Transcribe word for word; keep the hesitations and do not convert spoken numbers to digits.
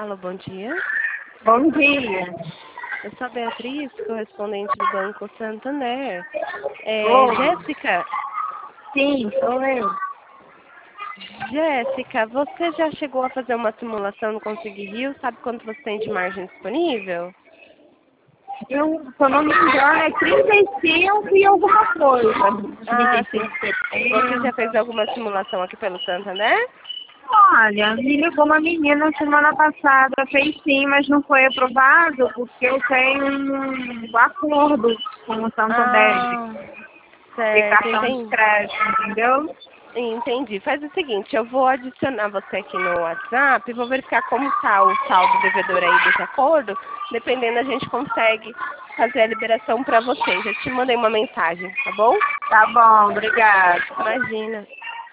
Alô, bom dia. Bom dia. Eu sou a Beatriz, correspondente do Banco Santander. É, Oi. Jéssica? Sim, sou eu. Jéssica, você já chegou a fazer uma simulação no Consegui Rio? Sabe quanto você tem de margem disponível? Eu, se eu não me engano, é trinta e cinco e alguma coisa. Ah, sim. trinta e cinco, Você já setenta. fez alguma simulação aqui pelo Santander? Olha, me ligou uma menina semana passada, fez sim, mas não foi aprovado porque eu tenho um acordo com o Santander Ah, de certo, cartão de entendi. crédito, entendeu? Entendi. Faz o seguinte, eu vou adicionar você aqui no WhatsApp e vou verificar como está o saldo devedor aí desse acordo. Dependendo, a gente consegue fazer a liberação para você. Já te mandei uma mensagem, tá bom? Tá bom, obrigada. Imagina.